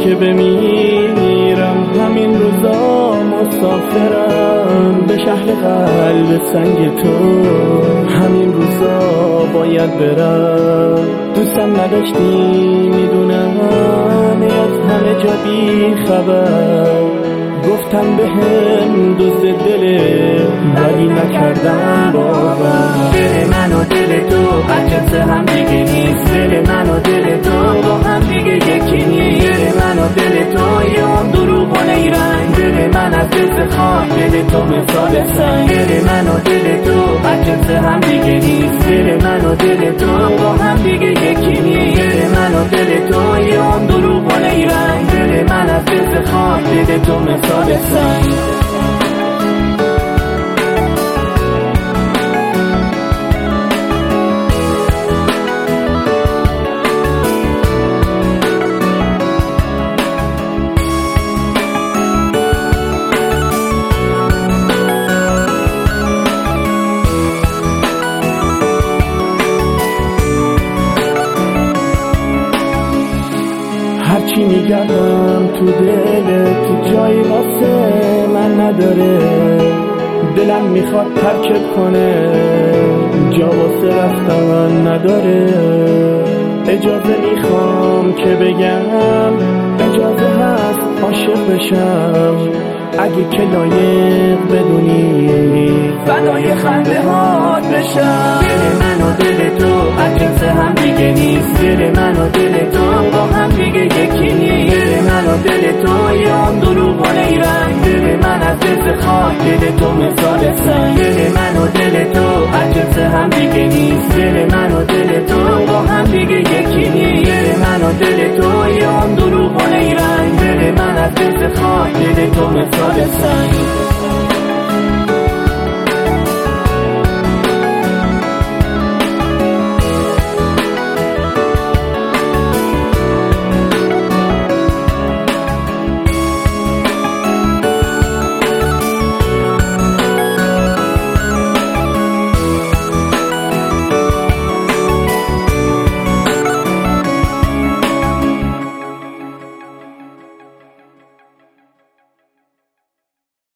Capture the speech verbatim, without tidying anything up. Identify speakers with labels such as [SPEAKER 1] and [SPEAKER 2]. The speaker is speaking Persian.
[SPEAKER 1] که بمیرم همین روزا مسافرم به شهر قلب سنگ تو، همین روزا باید برم. دوستم نداشتی میدونم از همه جا بی خبر، گفتم به هم دوست دله ولی نکردم باور.
[SPEAKER 2] دل من و دل تو بچه سه هم دیگه نیست، دل من و دل تو با هم دیگه یکی نیست. دل من و دل تو یه اون دروغ و نیرنگ، دل من از دل خاک، دل تو مثال سنگ. دل من و دل تو بچه سه هم دیگه نیست، دل من و دل تو با هم دیگه یکی نیست. دل من و دل تو یه اون دروغ و نیرنگ، دل من از دل خاک، دل تو مثال سنگ.
[SPEAKER 1] هرچی میگردم تو دلت جایی واسه من نداره، دلم میخواد ترکت کنه جا واسه رفتن نداره. اجازه میخوام که بگم اجازه هست عاشق بشم، اگه که لایق بدونی
[SPEAKER 2] فدای خنده هات بشم. دل من و دل تو بچه سه هم دیگه نیست، دل من و دل تو با هم دیگه یکی نیست. دل من و دل تو یه اون دروغ و نیرنگ، دل من از دل خاک، دل تو مثال سنگ. دل من و دل تو بچه سه هم دیگه نیست، دل من و دل تو با هم دیگه یکی نیست. دل من و دل تو یه اون دروغ و نیرنگ، دل من از دل خاک، دل تو مثال سنگ.